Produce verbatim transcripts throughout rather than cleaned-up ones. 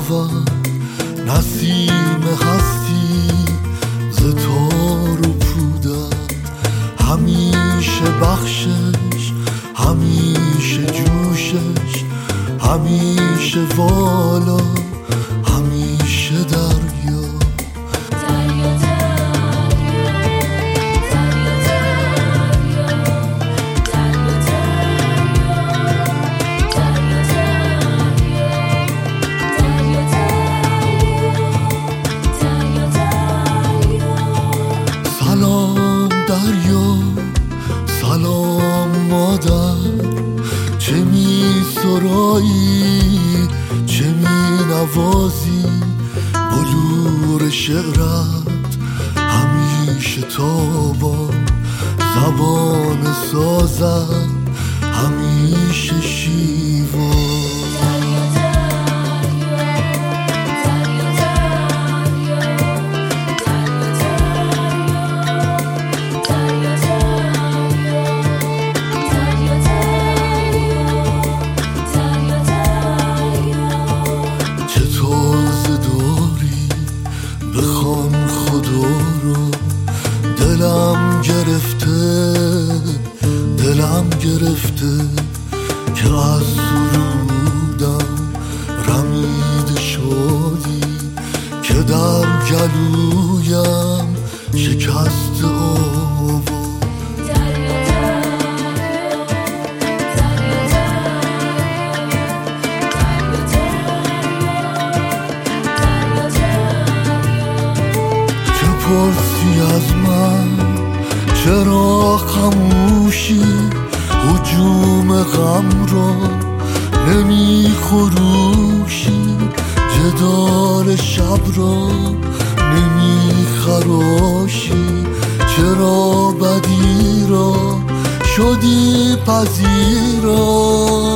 آورد نسیم هستی ز تار و پودت، همیشه بخشش، همیشه جوشش، همیشه والا، همیشه دریا. سلام دریا، سلام مادر، چه می سرایی، چه می نوازی، بلور شعرت همیشه تابان، زبان سازت همیشه شیوان. بخوان خدا رو، دلم گرفته، دلم گرفته که از سرودم رمید شادی، که در گلویم شکست آوا. پرسی از من چرا خموشی، هجوم غم را نمی خروشی، جدال شب را نمی خراشی، چرا بدی را شدی پذیرا.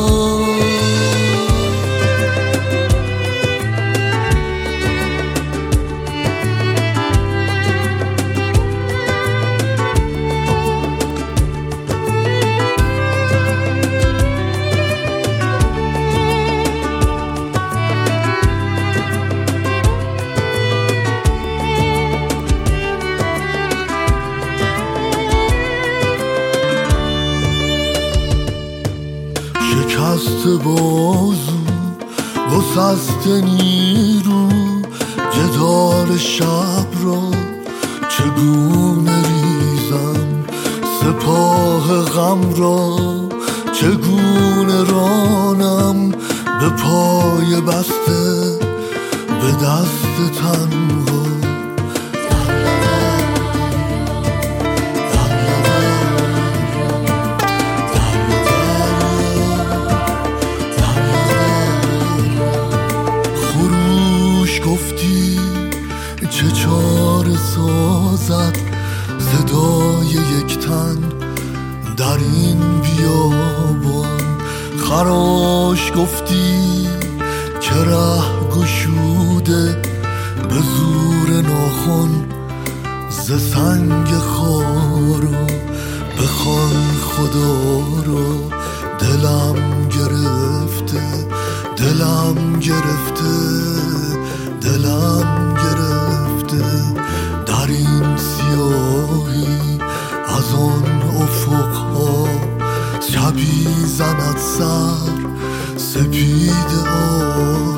شکست بازو، گسست نیرو، جدال شب را چگونه ریزم، سپاه غم را چگونه رانم، به پای بسته، به دست تنها. گفتی چه چاره سازد صدای یک تن در این بیابان، خراش گفتی که ره گشوده به زور ناخن ز سنگ خارا. بخوان خدا را، دلم گرفته، دلم گرفته، دلم گرفته در این سیاهی از آن افقها، شبی زند سر سپید آه.